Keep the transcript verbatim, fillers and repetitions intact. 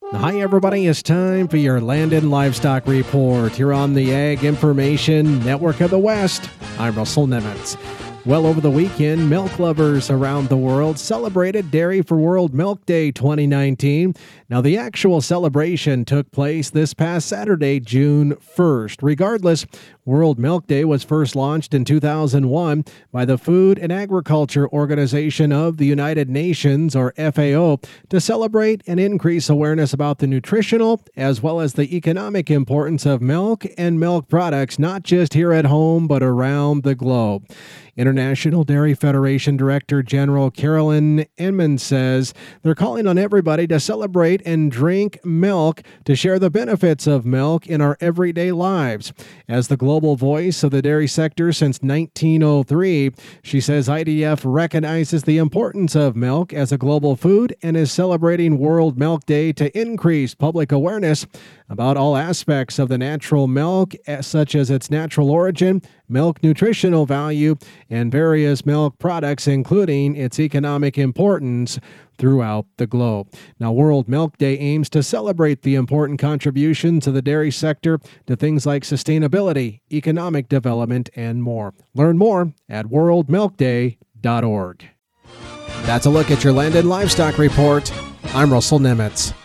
Hi, everybody. It's time for your Land and Livestock Report here on the Ag Information Network of the West. I'm Russell Nemitz. Well, over the weekend, milk lovers around the world celebrated Dairy for World Milk Day twenty nineteen. Now, the actual celebration took place this past Saturday, June first. Regardless, World Milk Day was first launched in two thousand one by the Food and Agriculture Organization of the United Nations, or F A O, to celebrate and increase awareness about the nutritional as well as the economic importance of milk and milk products, not just here at home, but around the globe. International Dairy Federation Director General Carolyn Inman says they're calling on everybody to celebrate and drink milk to share the benefits of milk in our everyday lives. As the global voice of the dairy sector since nineteen oh three, she says I D F recognizes the importance of milk as a global food and is celebrating World Milk Day to increase public awareness about all aspects of the natural milk, such as its natural origin, milk nutritional value, and various milk products, including its economic importance throughout the globe. Now, World Milk Day aims to celebrate the important contributions of the dairy sector to things like sustainability, economic development, and more. Learn more at world milk day dot org. That's a look at your Land and Livestock Report. I'm Russell Nemitz.